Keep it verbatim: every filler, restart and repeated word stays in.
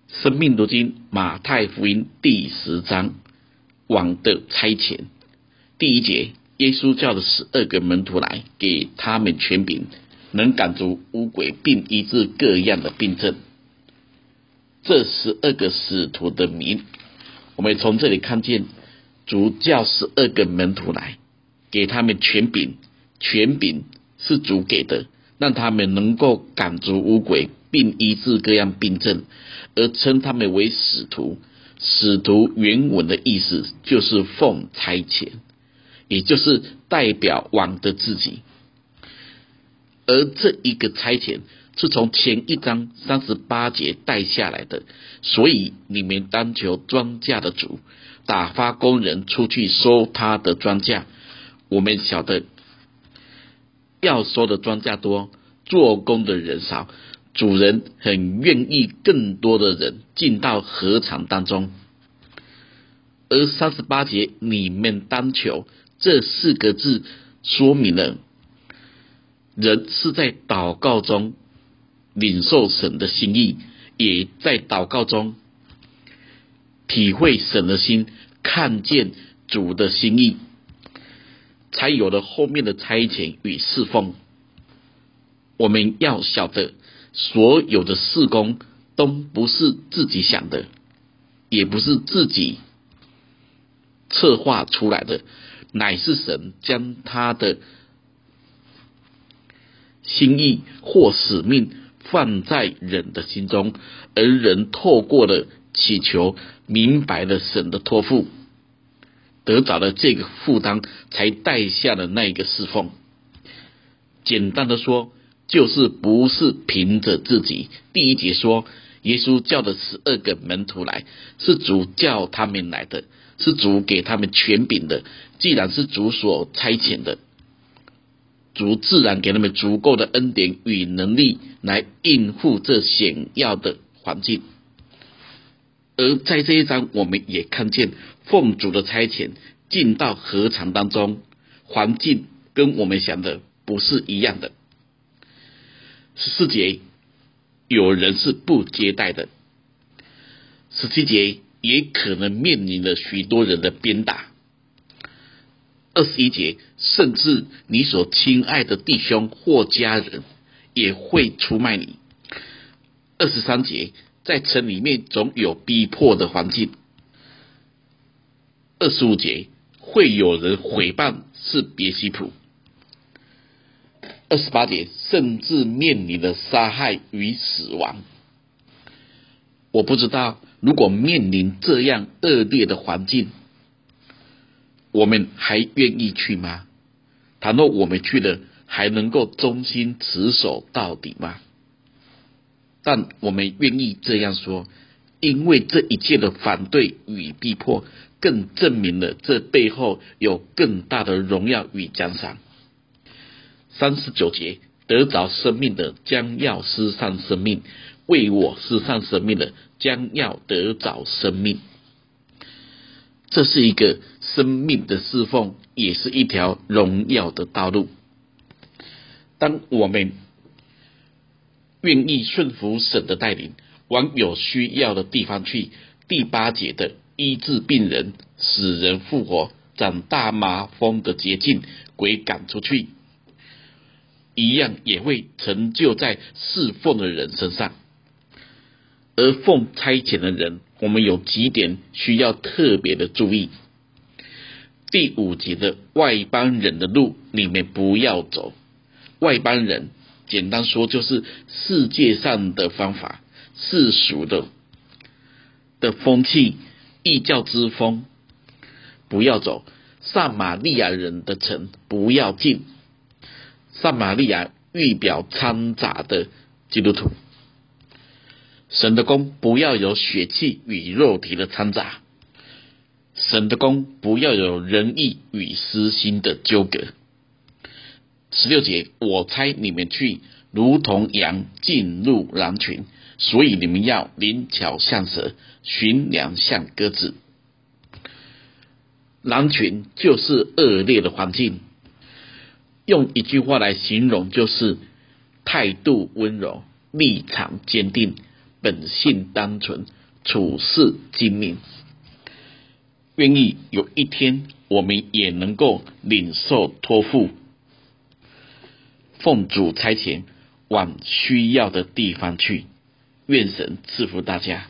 生命读经马太福音第十章，王的差遣。第一节，耶稣叫了十二个门徒来，给他们权柄，能赶逐污鬼，并医治各样的病症。这十二个使徒的名，我们从这里看见，主叫十二个门徒来，给他们权柄，权柄是主给的，让他们能够赶逐污鬼，并医治各样病症，而称他们为使徒。使徒原文的意思就是奉差遣，也就是代表王的自己。而这一个差遣是从前一章三十八节带下来的，所以你们当求庄稼的主，打发工人出去收他的庄稼。我们晓得，要收的庄稼多，做工的人少，主人很愿意更多的人进到禾场当中。而三十八节你们当求这四个字，说明了人是在祷告中领受神的心意，也在祷告中体会神的心，看见主的心意，才有了后面的差遣与侍奉。我们要晓得，所有的事工都不是自己想的，也不是自己策划出来的，乃是神将他的心意或使命放在人的心中，而人透过了祈求，明白了神的托付，得着了这个负担，才带下了那一个侍奉。简单的说，就是不是凭着自己。第一节说，耶稣叫的十二个门徒来，是主叫他们来的，是主给他们权柄的。既然是主所差遣的，主自然给他们足够的恩典与能力来应付这险要的环境。而在这一章，我们也看见奉主的差遣进到禾场当中，环境跟我们想的不是一样的。十四节，有人是不接待的。十七节，也可能面临了许多人的鞭打。二十一节，甚至你所亲爱的弟兄或家人也会出卖你。二十三节，在城里面总有逼迫的环境。二十五节，会有人毁谤是别西卜。二十八节，甚至面临了杀害与死亡。我不知道，如果面临这样恶劣的环境，我们还愿意去吗？倘若我们去了，还能够忠心持守到底吗？但我们愿意这样说，因为这一切的反对与逼迫，更证明了这背后有更大的荣耀与奖赏。三十九节，得着生命的将要失丧生命，为我失丧生命的将要得着生命。这是一个生命的侍奉，也是一条荣耀的道路。当我们愿意顺服神的带领，往有需要的地方去，第八节的医治病人，使人复活，长大麻风的捷径，鬼赶出去，一样也会成就在侍奉的人身上。而奉差遣的人，我们有几点需要特别的注意。第五节的外邦人的路，你们不要走。外邦人简单说就是世界上的方法，世俗的的风气，异教之风，不要走。撒玛利亚人的城不要进。撒玛利亚预表掺杂的基督徒。神的工不要有血气与肉体的掺杂，神的工不要有仁义与私心的纠葛。十六节，我差你们去，如同羊进入狼群，所以你们要灵巧像蛇，驯良像鸽子。狼群就是恶劣的环境，用一句话来形容，就是态度温柔，立场坚定，本性单纯， 处事精明。愿意有一天我们也能够领受托付，奉主差遣往需要的地方去。愿神赐福大家。